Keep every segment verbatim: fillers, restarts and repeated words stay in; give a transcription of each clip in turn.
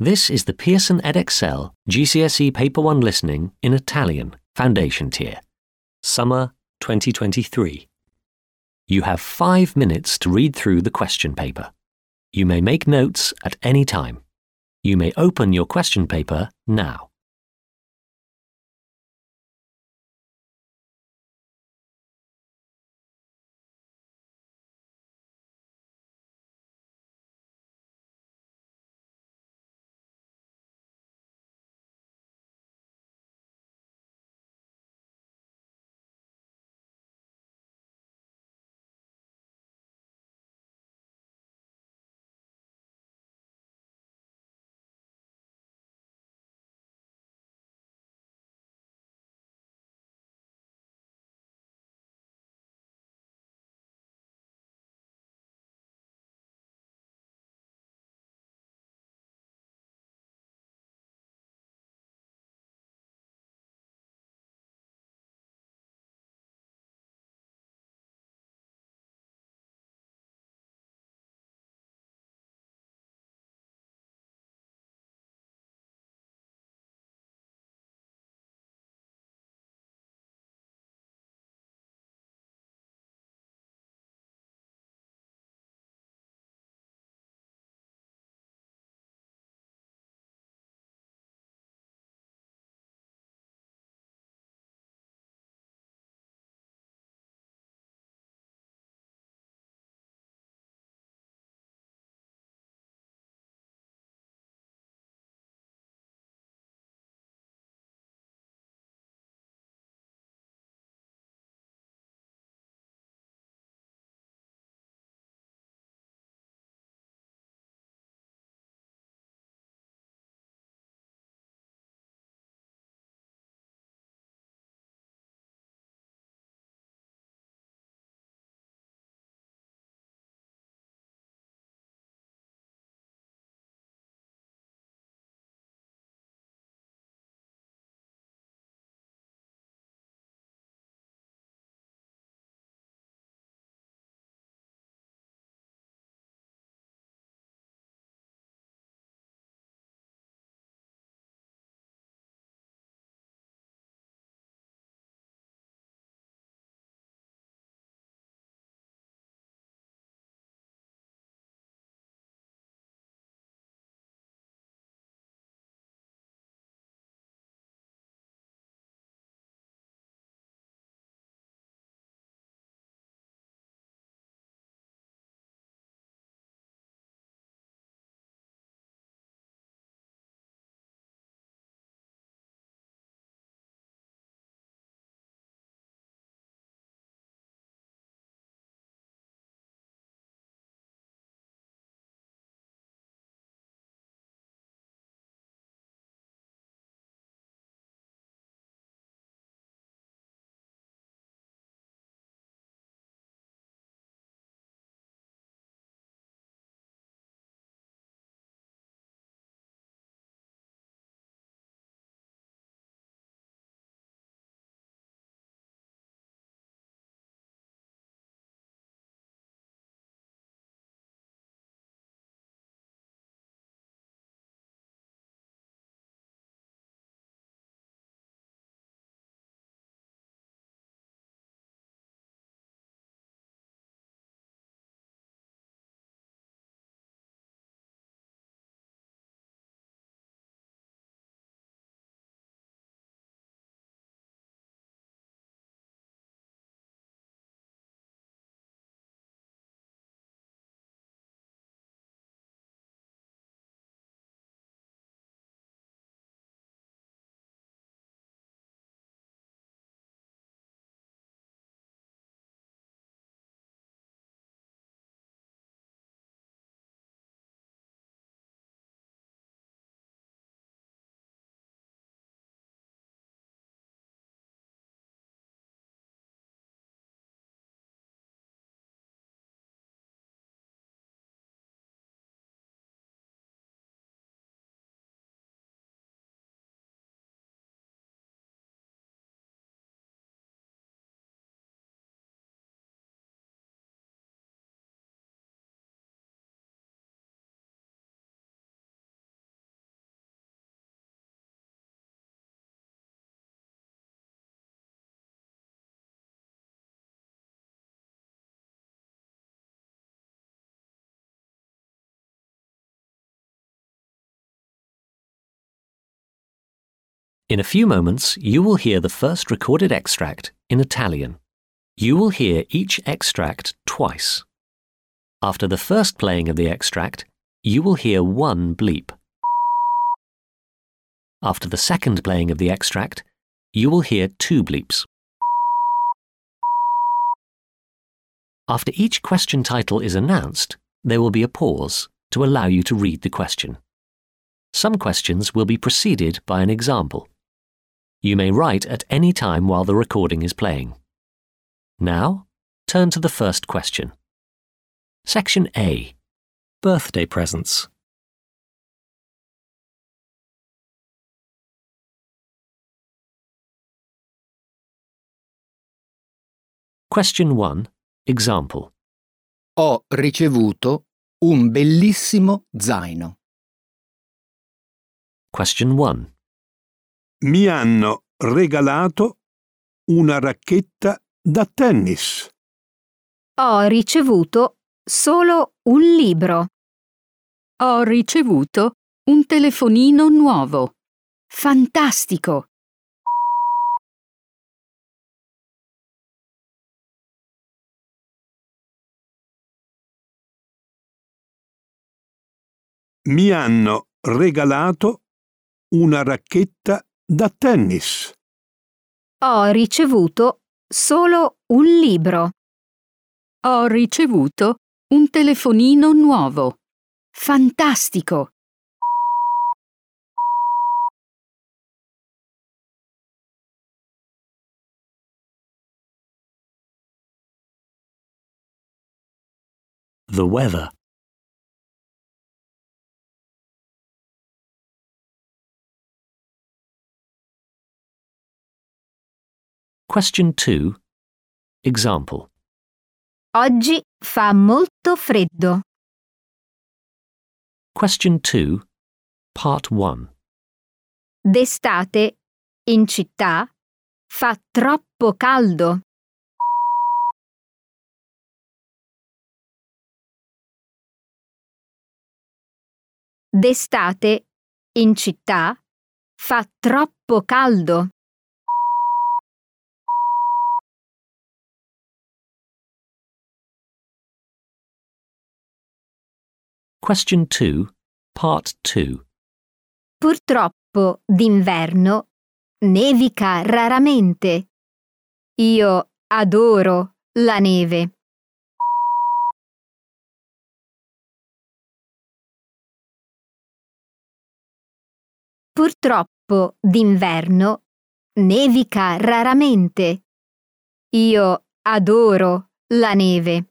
This is the Pearson Edexcel G C S E Paper one Listening in Italian Foundation Tier, Summer twenty twenty-three. You have five minutes to read through the question paper. You may make notes at any time. You may open your question paper now. In a few moments, you will hear the first recorded extract in Italian. You will hear each extract twice. After the first playing of the extract, you will hear one bleep. After the second playing of the extract, you will hear two bleeps. After each question title is announced, there will be a pause to allow you to read the question. Some questions will be preceded by an example. You may write at any time while the recording is playing. Now, turn to the first question. Section A. Birthday presents. Question one. Example. Ho ricevuto un bellissimo zaino. Question one. Mi hanno regalato una racchetta da tennis. Ho ricevuto solo un libro. Ho ricevuto un telefonino nuovo. Fantastico! Mi hanno regalato una racchetta da tennis. Ho ricevuto solo un libro. Ho ricevuto un telefonino nuovo. Fantastico! The weather. Question two. Example. Oggi fa molto freddo. Question two. Part one. D'estate, in città, fa troppo caldo. D'estate, in città, fa troppo caldo. Question two. Part two. Purtroppo d'inverno nevica raramente. Io adoro la neve. Purtroppo d'inverno nevica raramente. Io adoro la neve.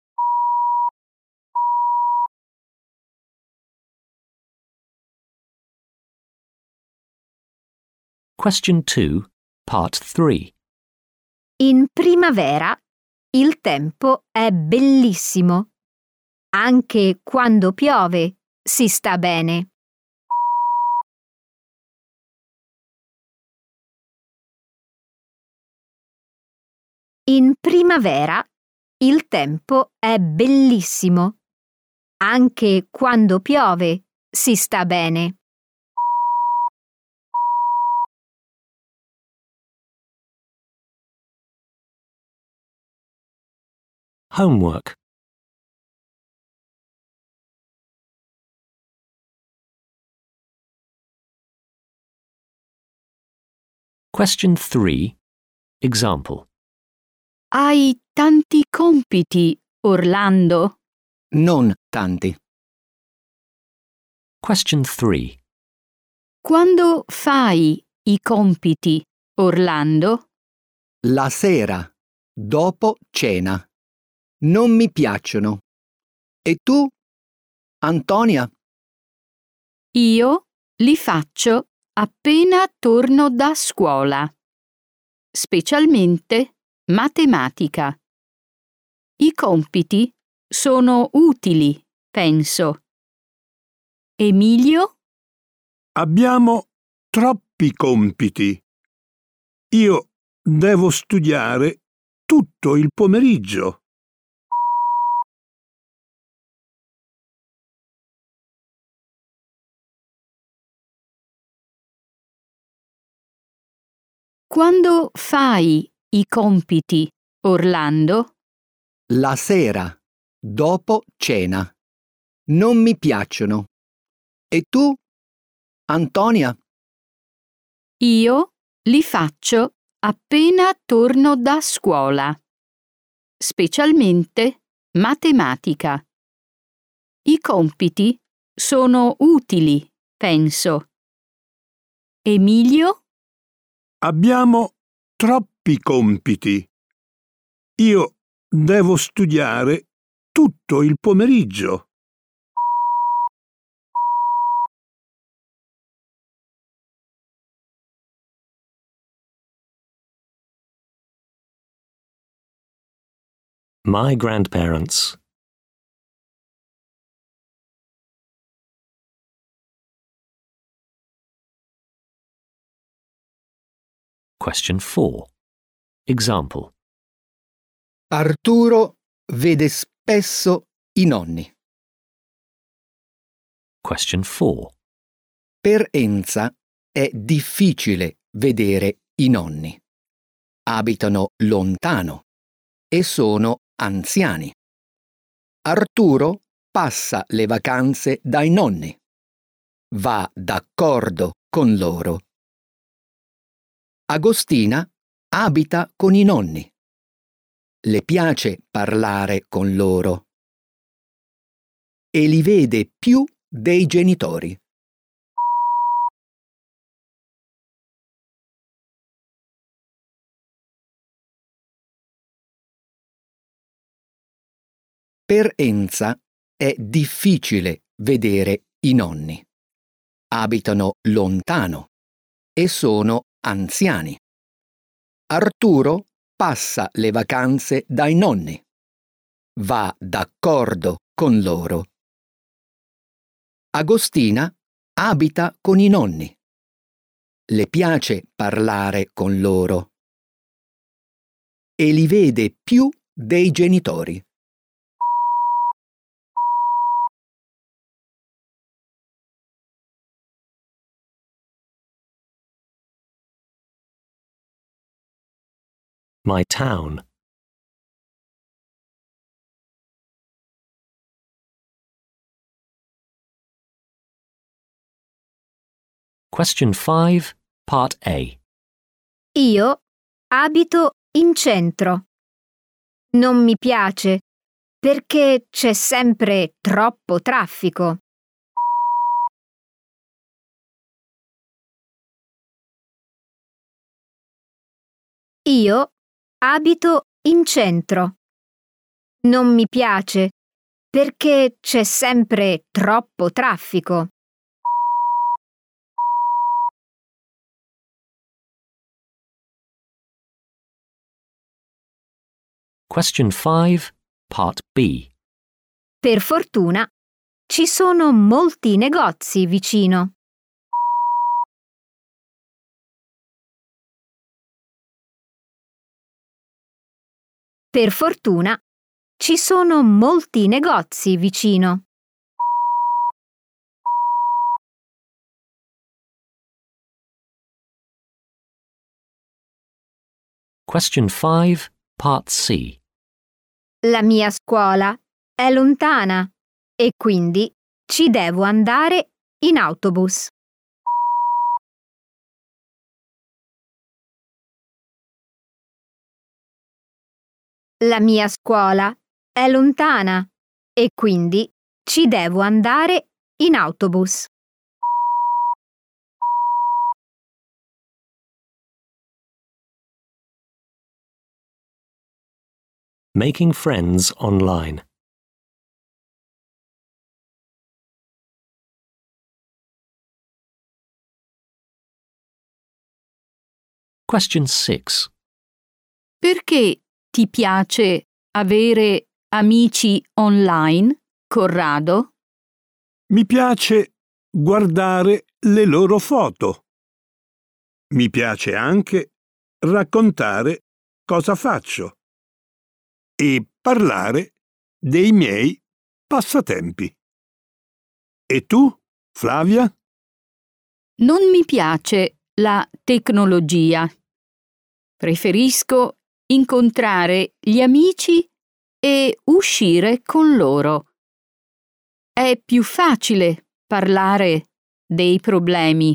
Question two. Part three. In primavera il tempo è bellissimo. Anche quando piove si sta bene. In primavera il tempo è bellissimo. Anche quando piove si sta bene. Homework. Question three. Example. Hai tanti compiti, Orlando? Non tanti. Question three. Quando fai i compiti, Orlando? La sera, dopo cena. Non mi piacciono. E tu, Antonia? Io li faccio appena torno da scuola, specialmente matematica. I compiti sono utili, penso. Emilio? Abbiamo troppi compiti. Io devo studiare tutto il pomeriggio. Quando fai i compiti, Orlando? La sera, dopo cena. Non mi piacciono. E tu, Antonia? Io li faccio appena torno da scuola, specialmente matematica. I compiti sono utili, penso. Emilio? Abbiamo troppi compiti. Io devo studiare tutto il pomeriggio. My grandparents. Question four. Example. Arturo vede spesso i nonni. Question four. Per Enza è difficile vedere i nonni. Abitano lontano e sono anziani. Arturo passa le vacanze dai nonni. Va d'accordo con loro. Agostina abita con i nonni. Le piace parlare con loro e li vede più dei genitori. Per Enza è difficile vedere i nonni. Abitano lontano e sono anziani. Arturo passa le vacanze dai nonni. Va d'accordo con loro. Agostina abita con i nonni. Le piace parlare con loro e li vede più dei genitori. My town. Question five, Part A. Io abito in centro. Non mi piace perché c'è sempre troppo traffico. Io abito in centro. Non mi piace perché c'è sempre troppo traffico. Question five, Part B. Per fortuna ci sono molti negozi vicino. Per fortuna ci sono molti negozi vicino. Question five, Part C. La mia scuola è lontana e quindi ci devo andare in autobus. La mia scuola è lontana e quindi ci devo andare in autobus. Making friends online. Question six. Perché ti piace avere amici online, Corrado? Mi piace guardare le loro foto. Mi piace anche raccontare cosa faccio e parlare dei miei passatempi. E tu, Flavia? Non mi piace la tecnologia. Preferisco incontrare gli amici e uscire con loro. È più facile parlare dei problemi.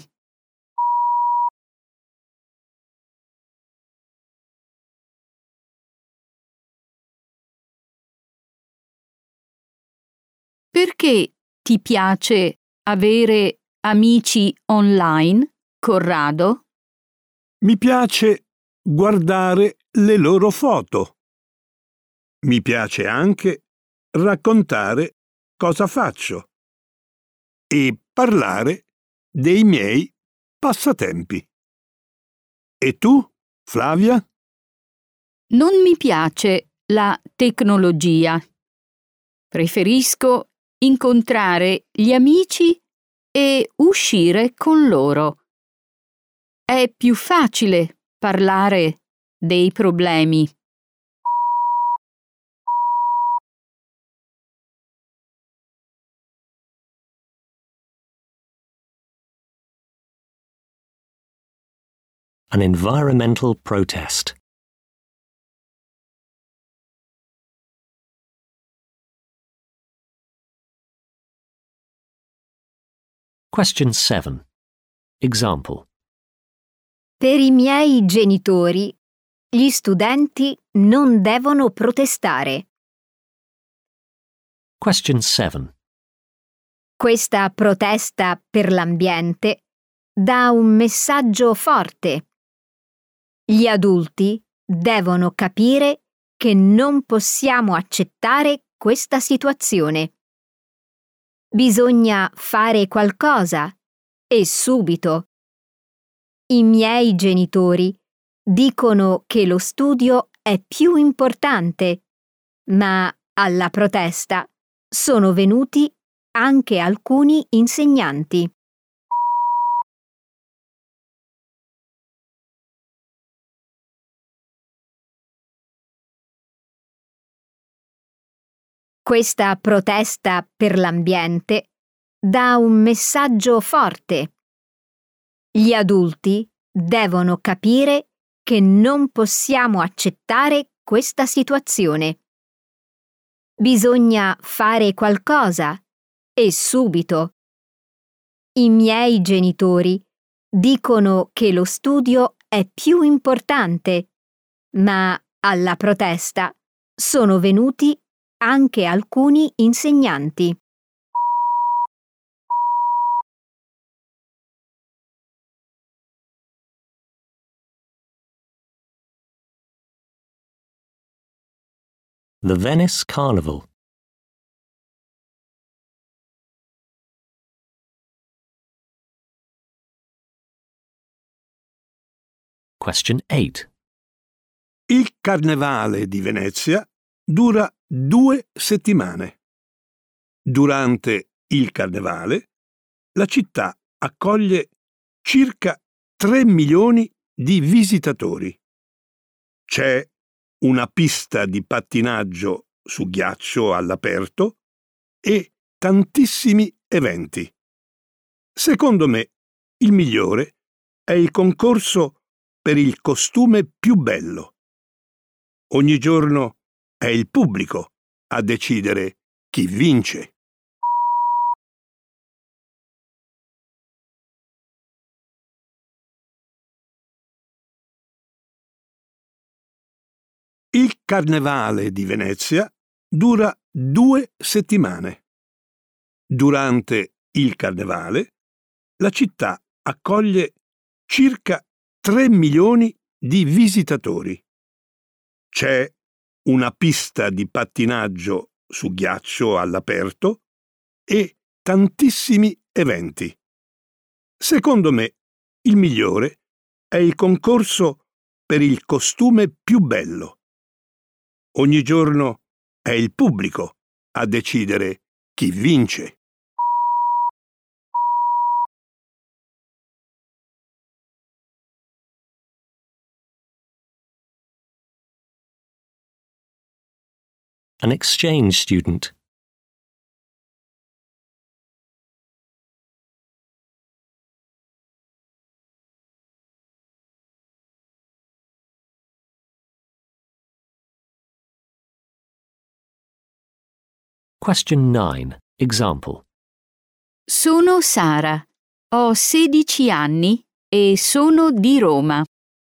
Perché ti piace avere amici online, Corrado? Mi piace guardare le loro foto. Mi piace anche raccontare cosa faccio e parlare dei miei passatempi. E tu, Flavia? Non mi piace la tecnologia. Preferisco incontrare gli amici e uscire con loro. È più facile parlare dei problemi. An environmental protest. Question seven. Example. Per i miei genitori, gli studenti non devono protestare. Question seven. Questa protesta per l'ambiente dà un messaggio forte. Gli adulti devono capire che non possiamo accettare questa situazione. Bisogna fare qualcosa, e subito. I miei genitori dicono che lo studio è più importante, ma alla protesta sono venuti anche alcuni insegnanti. Questa protesta per l'ambiente dà un messaggio forte. Gli adulti devono capire che non possiamo accettare questa situazione. Bisogna fare qualcosa, e subito. I miei genitori dicono che lo studio è più importante, ma alla protesta sono venuti anche alcuni insegnanti. The Venice Carnival. Question eight. Il Carnevale di Venezia dura due settimane. Durante il Carnevale, la città accoglie circa tre milioni di visitatori. C'è una pista di pattinaggio su ghiaccio all'aperto e tantissimi eventi. Secondo me, il migliore è il concorso per il costume più bello. Ogni giorno è il pubblico a decidere chi vince. Il Carnevale di Venezia dura due settimane. Durante il Carnevale, la città accoglie circa tre milioni di visitatori. C'è una pista di pattinaggio su ghiaccio all'aperto e tantissimi eventi. Secondo me, il migliore è il concorso per il costume più bello. Ogni giorno è il pubblico a decidere chi vince. An exchange student. Question nine. Example. Sono Sara, ho sedici anni e sono di Roma.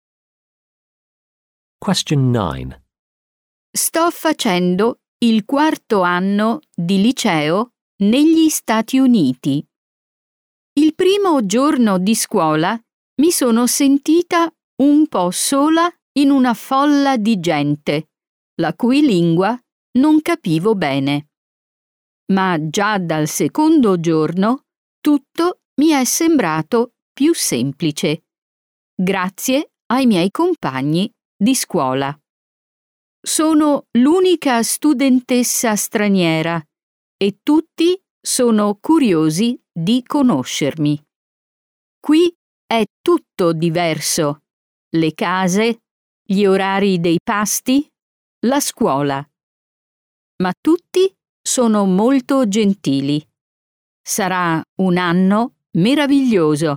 Question nine. Sto facendo il quarto anno di liceo negli Stati Uniti. Il primo giorno di scuola mi sono sentita un po' sola in una folla di gente, la cui lingua non capivo bene. Ma già dal secondo giorno tutto mi è sembrato più semplice, grazie ai miei compagni di scuola. Sono l'unica studentessa straniera e tutti sono curiosi di conoscermi. Qui è tutto diverso: le case, gli orari dei pasti, la scuola. Ma tutti sono molto gentili. Sarà un anno meraviglioso.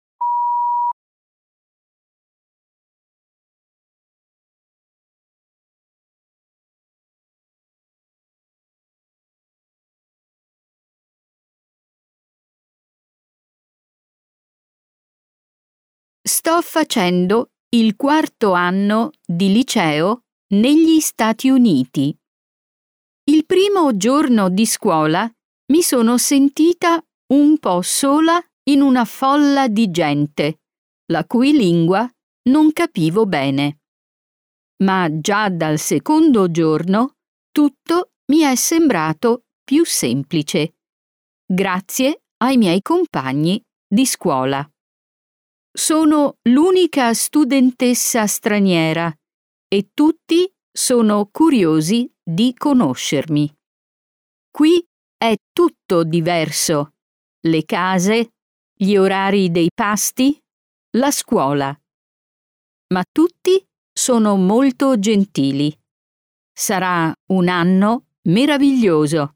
Sto facendo il quarto anno di liceo negli Stati Uniti. Il primo giorno di scuola mi sono sentita un po' sola in una folla di gente, la cui lingua non capivo bene. Ma già dal secondo giorno tutto mi è sembrato più semplice, grazie ai miei compagni di scuola. Sono l'unica studentessa straniera e tutti sono curiosi di conoscermi. Qui è tutto diverso: le case, gli orari dei pasti, la scuola. Ma tutti sono molto gentili. Sarà un anno meraviglioso.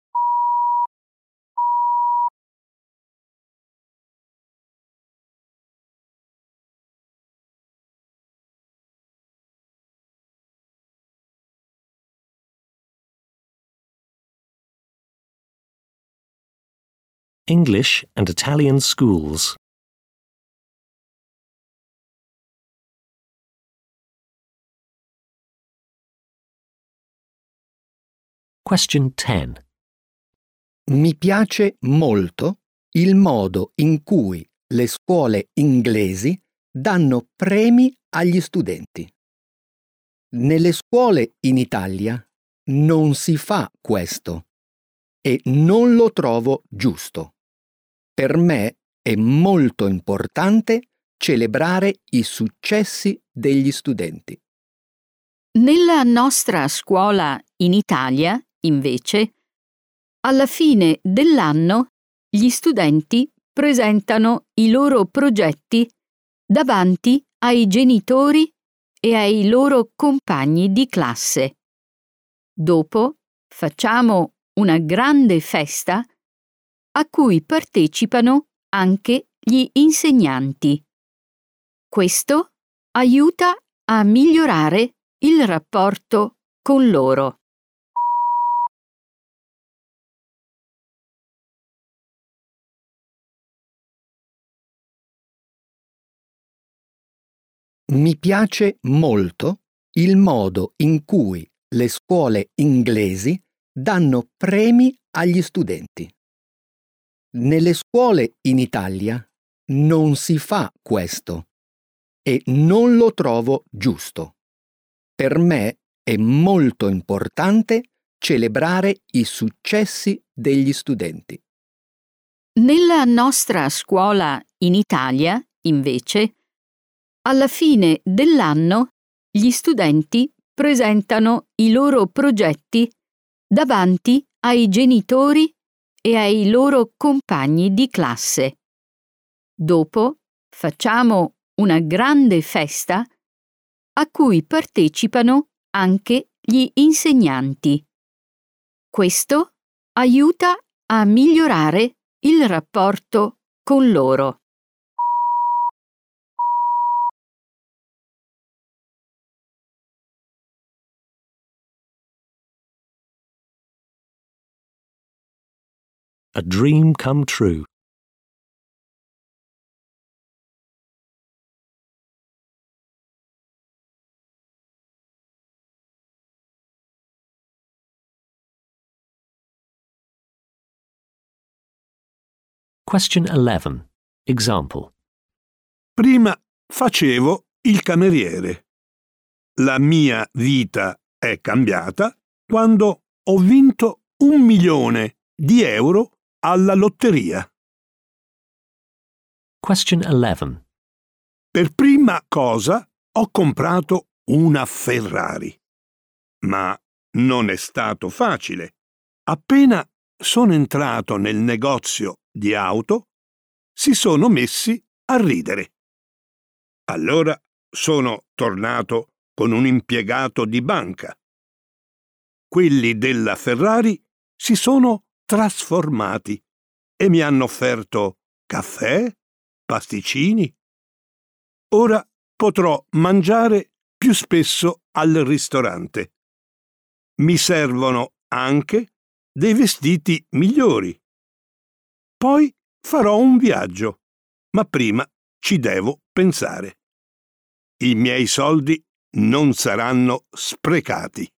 English and Italian schools. Question ten. Mi piace molto il modo in cui le scuole inglesi danno premi agli studenti. Nelle scuole in Italia non si fa questo e non lo trovo giusto. Per me è molto importante celebrare i successi degli studenti. Nella nostra scuola in Italia, invece, alla fine dell'anno gli studenti presentano i loro progetti davanti ai genitori e ai loro compagni di classe. Dopo facciamo una grande festa a cui partecipano anche gli insegnanti. Questo aiuta a migliorare il rapporto con loro. Mi piace molto il modo in cui le scuole inglesi danno premi agli studenti. Nelle scuole in Italia non si fa questo e non lo trovo giusto. Per me è molto importante celebrare i successi degli studenti. Nella nostra scuola in Italia, invece, alla fine dell'anno gli studenti presentano i loro progetti davanti ai genitori e ai loro compagni di classe. Dopo facciamo una grande festa a cui partecipano anche gli insegnanti. Questo aiuta a migliorare il rapporto con loro. A dream come true. Question eleven. Example. Prima facevo il cameriere. La mia vita è cambiata quando ho vinto un milione di euro alla lotteria. Question eleven. Per prima cosa ho comprato una Ferrari. Ma non è stato facile. Appena sono entrato nel negozio di auto, si sono messi a ridere. Allora sono tornato con un impiegato di banca. Quelli della Ferrari si sono trasformati e mi hanno offerto caffè, pasticcini. Ora potrò mangiare più spesso al ristorante. Mi servono anche dei vestiti migliori. Poi farò un viaggio, ma prima ci devo pensare. I miei soldi non saranno sprecati.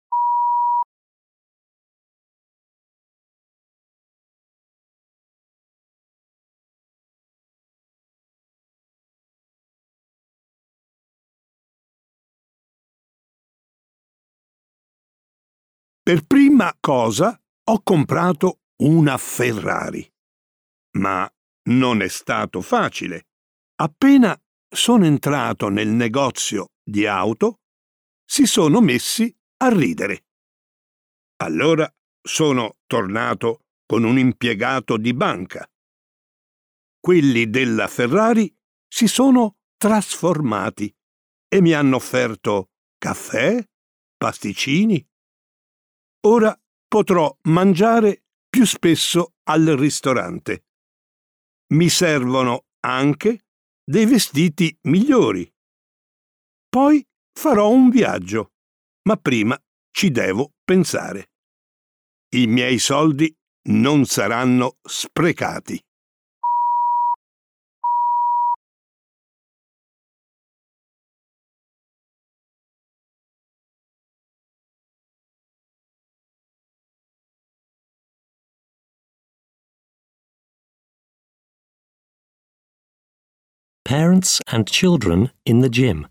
Per prima cosa ho comprato una Ferrari. Ma non è stato facile. Appena sono entrato nel negozio di auto, si sono messi a ridere. Allora sono tornato con un impiegato di banca. Quelli della Ferrari si sono trasformati e mi hanno offerto caffè, pasticcini. Ora potrò mangiare più spesso al ristorante. Mi servono anche dei vestiti migliori. Poi farò un viaggio, ma prima ci devo pensare. I miei soldi non saranno sprecati. Parents and children in the gym.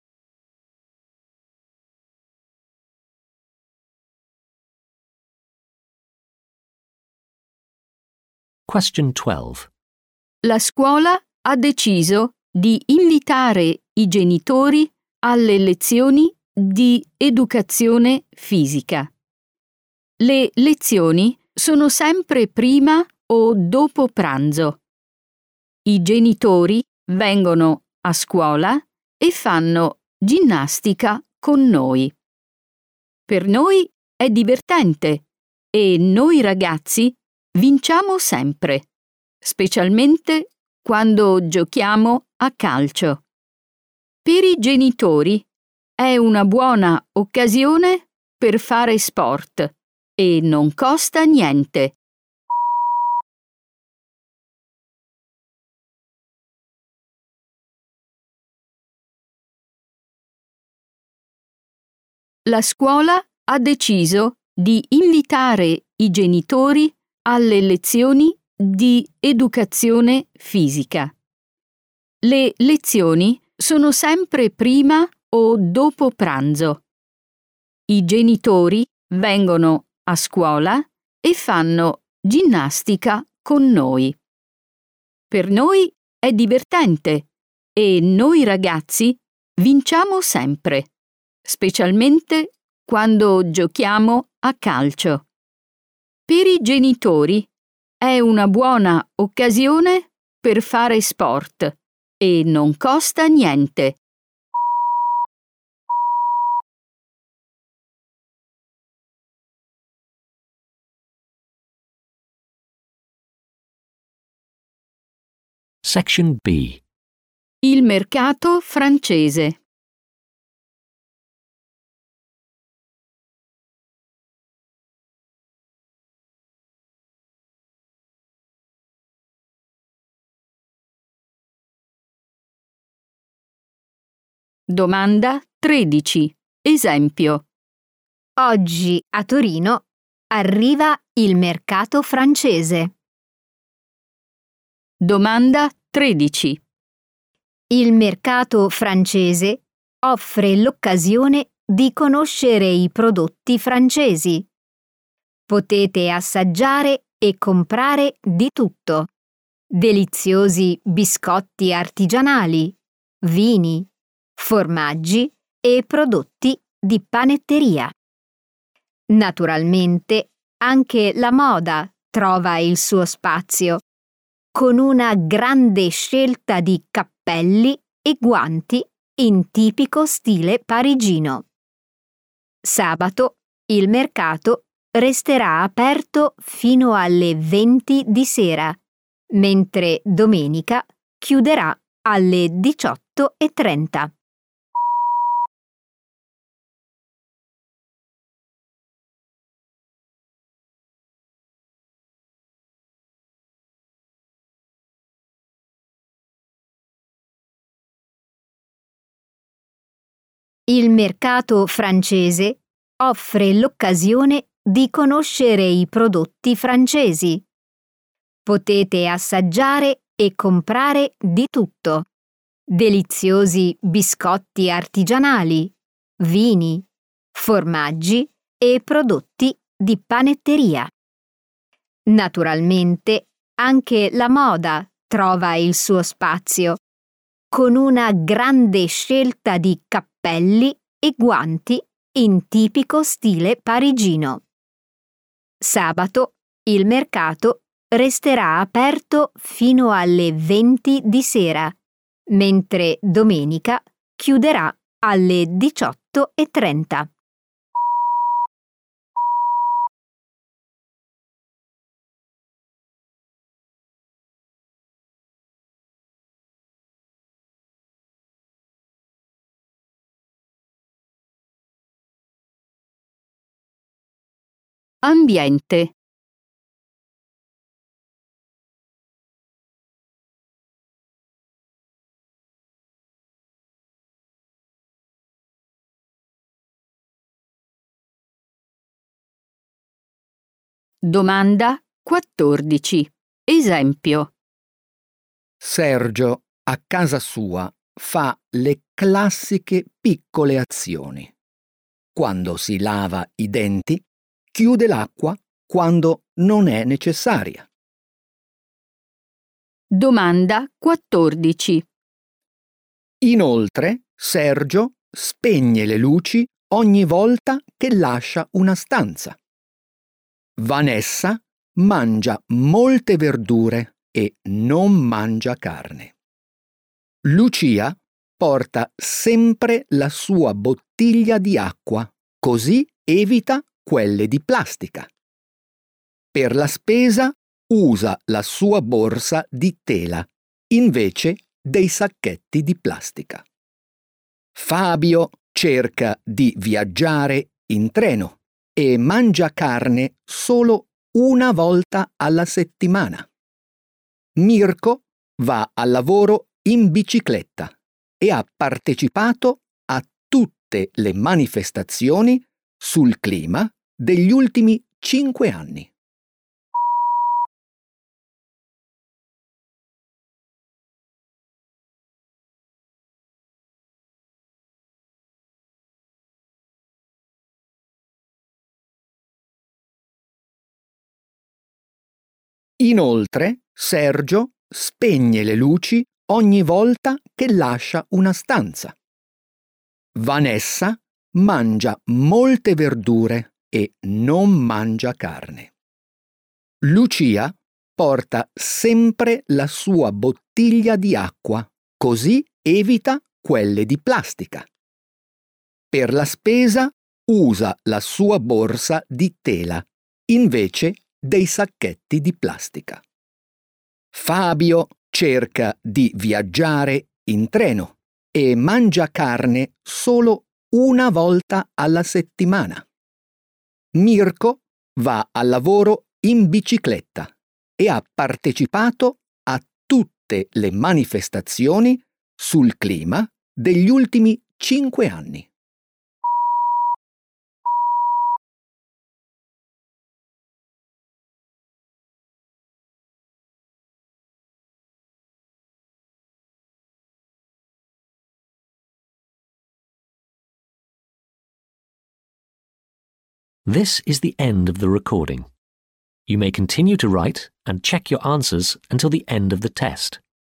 Question twelve. La scuola ha deciso di invitare i genitori alle lezioni di educazione fisica. Le lezioni sono sempre prima o dopo pranzo. I genitori vengono a scuola e fanno ginnastica con noi. Per noi è divertente e noi ragazzi vinciamo sempre, specialmente quando giochiamo a calcio. Per i genitori è una buona occasione per fare sport e non costa niente. La scuola ha deciso di invitare i genitori alle lezioni di educazione fisica. Le lezioni sono sempre prima o dopo pranzo. I genitori vengono a scuola e fanno ginnastica con noi. Per noi è divertente e noi ragazzi vinciamo sempre, specialmente quando giochiamo a calcio. Per i genitori è una buona occasione per fare sport e non costa niente. Section B. Il mercato francese. Domanda tredici. Esempio. Oggi a Torino arriva il mercato francese. Domanda tredici. Il mercato francese offre l'occasione di conoscere i prodotti francesi. Potete assaggiare e comprare di tutto. Deliziosi biscotti artigianali, vini, formaggi e prodotti di panetteria. Naturalmente, anche la moda trova il suo spazio, con una grande scelta di cappelli e guanti in tipico stile parigino. Sabato il mercato resterà aperto fino alle venti di sera, mentre domenica chiuderà alle diciotto e trenta. Il mercato francese offre l'occasione di conoscere i prodotti francesi. Potete assaggiare e comprare di tutto. Deliziosi biscotti artigianali, vini, formaggi e prodotti di panetteria. Naturalmente, anche la moda trova il suo spazio, con una grande scelta di cappelli e guanti in tipico stile parigino. Sabato il mercato resterà aperto fino alle venti di sera, mentre domenica chiuderà alle diciotto e trenta. Ambiente. Domanda quattordici. Esempio. Sergio a casa sua fa le classiche piccole azioni. Quando si lava i denti, chiude l'acqua quando non è necessaria. Domanda quattordici. Inoltre, Sergio spegne le luci ogni volta che lascia una stanza. Vanessa mangia molte verdure e non mangia carne. Lucia porta sempre la sua bottiglia di acqua, così evita quelle di plastica. Per la spesa usa la sua borsa di tela invece dei sacchetti di plastica. Fabio cerca di viaggiare in treno e mangia carne solo una volta alla settimana. Mirko va al lavoro in bicicletta e ha partecipato a tutte le manifestazioni sul clima degli ultimi cinque anni. Inoltre, Sergio spegne le luci ogni volta che lascia una stanza. Vanessa mangia molte verdure e non mangia carne. Lucia porta sempre la sua bottiglia di acqua, così evita quelle di plastica. Per la spesa usa la sua borsa di tela invece dei sacchetti di plastica. Fabio cerca di viaggiare in treno e mangia carne solo una volta alla settimana. Mirko va al lavoro in bicicletta e ha partecipato a tutte le manifestazioni sul clima degli ultimi cinque anni. This is the end of the recording. You may continue to write and check your answers until the end of the test.